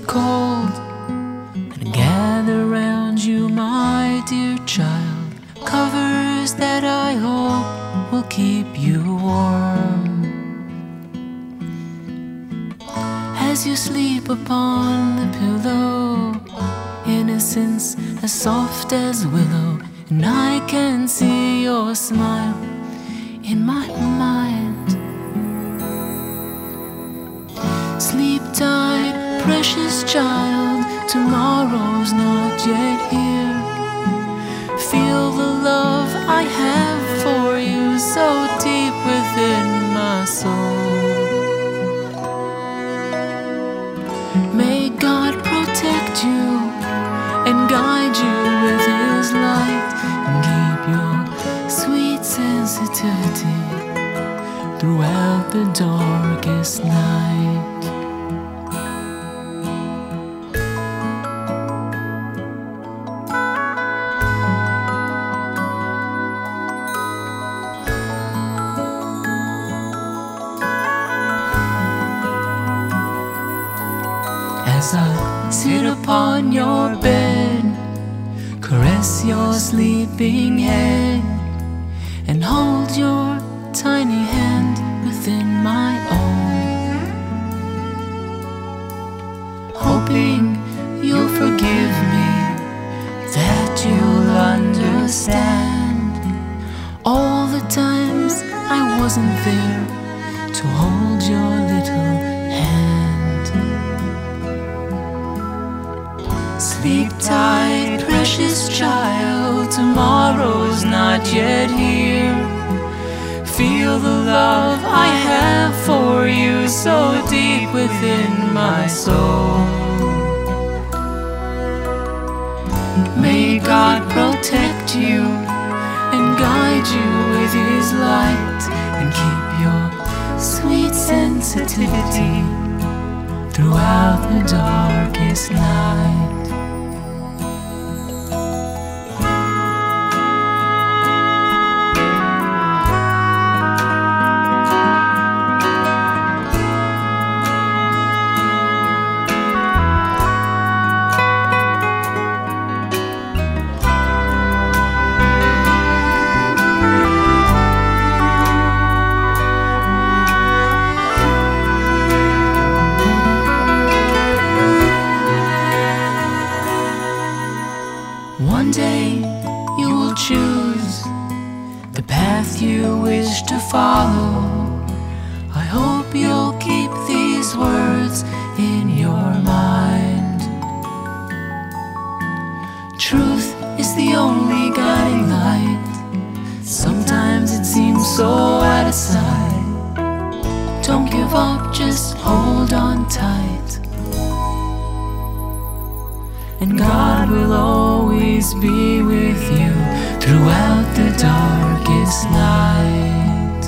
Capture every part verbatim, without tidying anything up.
cold, and gather round you, my dear child, covers that I hope will keep you warm. As you sleep upon the pillow, innocence as soft as willow, and I can see your smile in my mind. Sleep tight, precious child, tomorrow's not yet here. Feel the love I have for you so deep within my soul. May God protect you and guide you with His light, and keep your sweet sensitivity throughout the darkest night. As I sit upon your bed, caress your sleeping head, and hold your tiny hand within my own, hoping you'll forgive me, that you'll understand all the times I wasn't there to hold your little hand. Sleep tight, precious child, tomorrow's not yet here. Feel the love I have for you so deep within my soul. May God protect you and guide you with His light, and keep your sweet sensitivity throughout the darkest night. One day you will choose the path you wish to follow. I hope you'll keep these words in your mind. Truth is the only guiding light. Sometimes it seems so out of sight. Don't give up, just hold on tight, and God will always be with you throughout the darkest night.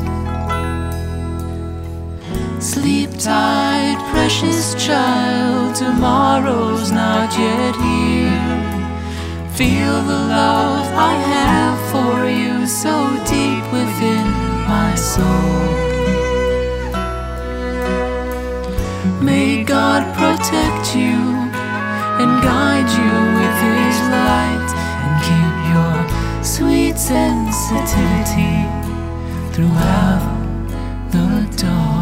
Sleep tight, precious child, tomorrow's not yet here. Feel the love I have for you so deep within my soul. May God protect you and guide you with His light, and keep your sweet sensitivity throughout the dark.